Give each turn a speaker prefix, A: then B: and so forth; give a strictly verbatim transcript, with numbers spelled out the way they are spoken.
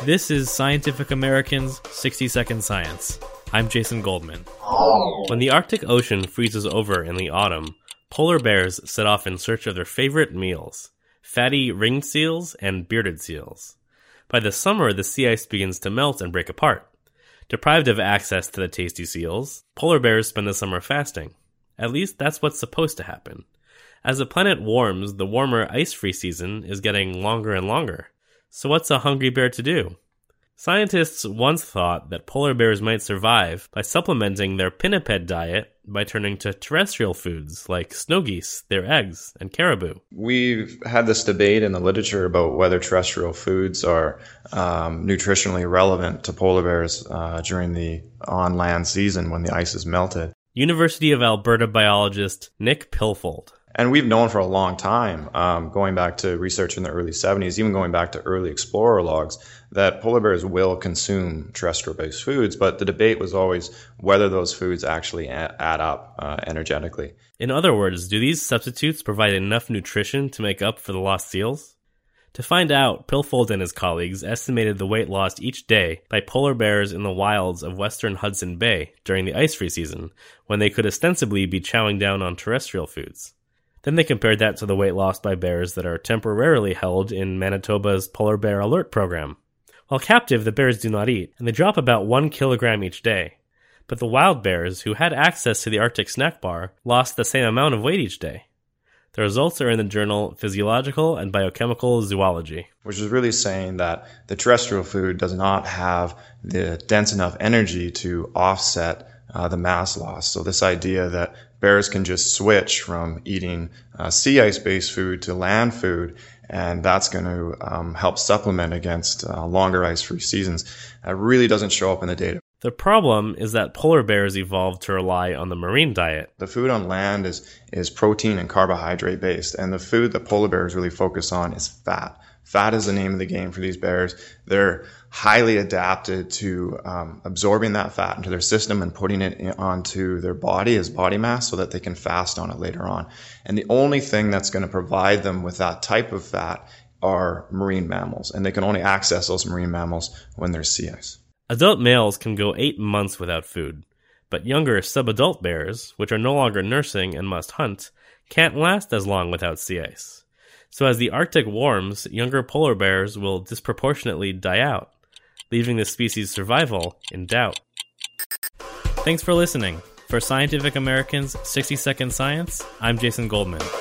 A: This is Scientific American's sixty second Science. I'm Jason Goldman. When the Arctic Ocean freezes over in the autumn, polar bears set off in search of their favorite meals, fatty ringed seals and bearded seals. By the summer, the sea ice begins to melt and break apart. Deprived of access to the tasty seals, polar bears spend the summer fasting. At least that's what's supposed to happen. As the planet warms, the warmer ice-free season is getting longer and longer. So what's a hungry bear to do? Scientists once thought that polar bears might survive by supplementing their pinniped diet by turning to terrestrial foods like snow geese, their eggs, and caribou.
B: We've had this debate in the literature about whether terrestrial foods are um, nutritionally relevant to polar bears uh, during the on-land season when the ice is melted.
A: University of Alberta biologist Nick Pilfold.
B: And we've known for a long time, um, going back to research in the early seventies, even going back to early explorer logs, that polar bears will consume terrestrial-based foods, but the debate was always whether those foods actually a- add up uh, energetically.
A: In other words, do these substitutes provide enough nutrition to make up for the lost seals? To find out, Pilfold and his colleagues estimated the weight lost each day by polar bears in the wilds of western Hudson Bay during the ice-free season, when they could ostensibly be chowing down on terrestrial foods. Then they compared that to the weight lost by bears that are temporarily held in Manitoba's Polar Bear Alert Program. While captive, the bears do not eat, and they drop about one kilogram each day. But the wild bears, who had access to the Arctic snack bar, lost the same amount of weight each day. The results are in the journal Physiological and Biochemical Zoology.
B: Which is really saying that the terrestrial food does not have the dense enough energy to offset uh, the mass loss. So this idea that bears can just switch from eating uh, sea ice-based food to land food, and that's going to um, help supplement against uh, longer ice-free seasons, uh, really doesn't show up in the data.
A: The problem is that polar bears evolved to rely on the marine diet.
B: The food on land is, is protein and carbohydrate based, and the food that polar bears really focus on is fat. Fat is the name of the game for these bears. They're highly adapted to um, absorbing that fat into their system and putting it in, onto their body as body mass so that they can fast on it later on. And the only thing that's going to provide them with that type of fat are marine mammals, and they can only access those marine mammals when there's sea ice.
A: Adult males can go eight months without food, but younger subadult bears, which are no longer nursing and must hunt, can't last as long without sea ice. So as the Arctic warms, younger polar bears will disproportionately die out, leaving the species' survival in doubt. Thanks for listening. For Scientific American's sixty second Science, I'm Jason Goldman.